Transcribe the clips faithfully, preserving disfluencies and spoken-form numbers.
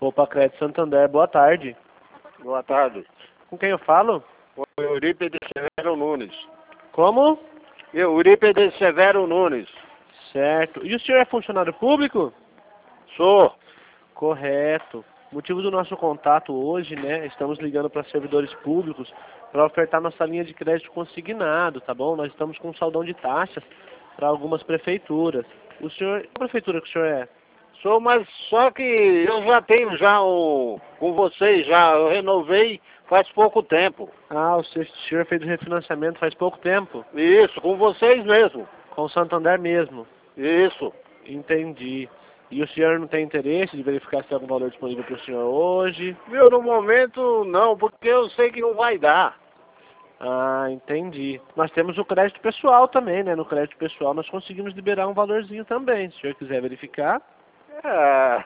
Poupa Crédito Santander, boa tarde. Boa tarde. Com quem eu falo? O Eurípides Severo Nunes. Como? Eurípides Severo Nunes. Certo. E o senhor é funcionário público? Sou. Correto. Motivo do nosso contato hoje, né? Estamos ligando para servidores públicos para ofertar nossa linha de crédito consignado, tá bom? Nós estamos com um saldão de taxas para algumas prefeituras. O senhor, qual prefeitura que o senhor é? Sou, mas só que eu já tenho já o, com vocês, já eu renovei faz pouco tempo. Ah, o senhor fez o refinanciamento faz pouco tempo? Isso, com vocês mesmo. Com o Santander mesmo? Isso. Entendi. E o senhor não tem interesse de verificar se tem algum valor disponível para o senhor hoje? Meu, no momento não, porque eu sei que não vai dar. Ah, entendi. Nós temos o crédito pessoal também, né? No crédito pessoal nós conseguimos liberar um valorzinho também. Se o senhor quiser verificar. É.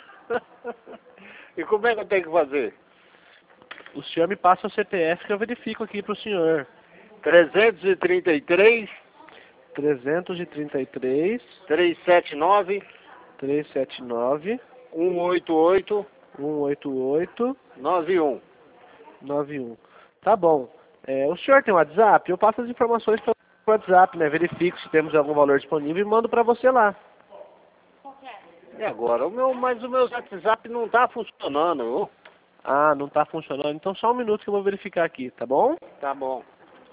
E como é que eu tenho que fazer? O senhor me passa o C P F que eu verifico aqui para o senhor. trezentos e trinta e três, trezentos e trinta e três, trezentos e setenta e nove, trezentos e setenta e nove, cento e oitenta e oito, cento e oitenta e oito, noventa e um. noventa e um. Tá bom. É, o senhor tem WhatsApp? Eu passo as informações para o WhatsApp, né? Verifico se temos algum valor disponível e mando para você lá. E agora? O meu, mas o meu WhatsApp não está funcionando, viu? Ah, não está funcionando? Então só um minuto que eu vou verificar aqui, tá bom? Tá bom.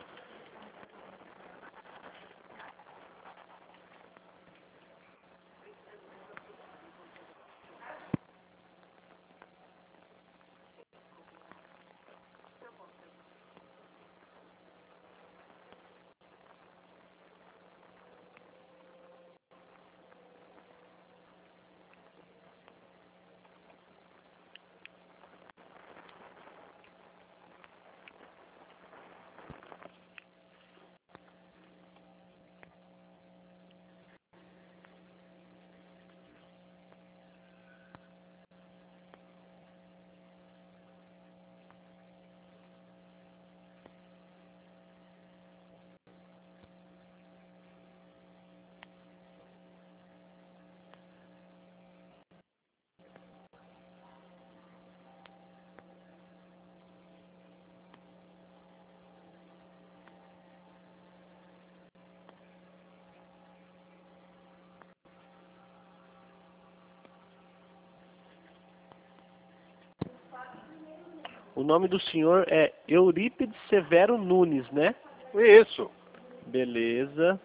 O nome do senhor é Eurípides Severo Nunes, né? Isso. Beleza.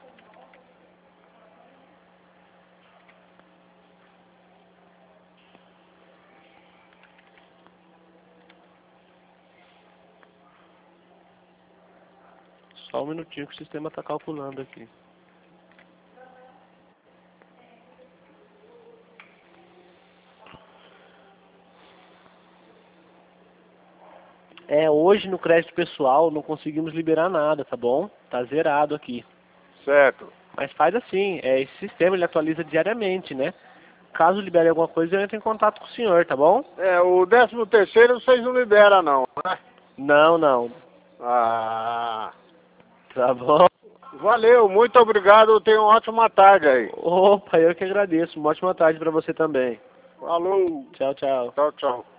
Só um minutinho que o sistema está calculando aqui. É, hoje no crédito pessoal não conseguimos liberar nada, tá bom? Tá zerado aqui. Certo. Mas faz assim, é, esse sistema ele atualiza diariamente, né? Caso libere alguma coisa, eu entro em contato com o senhor, tá bom? É, o décimo terceiro vocês não liberam não, né? Não, não. Ah. Tá bom? Valeu, muito obrigado, tenha uma ótima tarde aí. Opa, eu que agradeço. Uma ótima tarde para você também. Falou. Tchau, tchau. Tchau, tchau.